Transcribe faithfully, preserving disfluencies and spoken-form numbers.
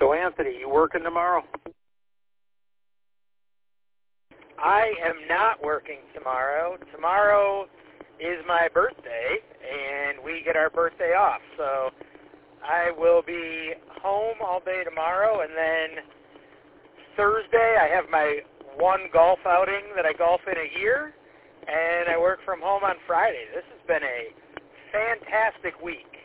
So, Anthony, you working tomorrow? I am not working tomorrow. Tomorrow is my birthday, and we get our birthday off. So I will be home all day tomorrow, and then Thursday I have my one golf outing that I golf in a year, and I work from home on Friday. This has been a fantastic week.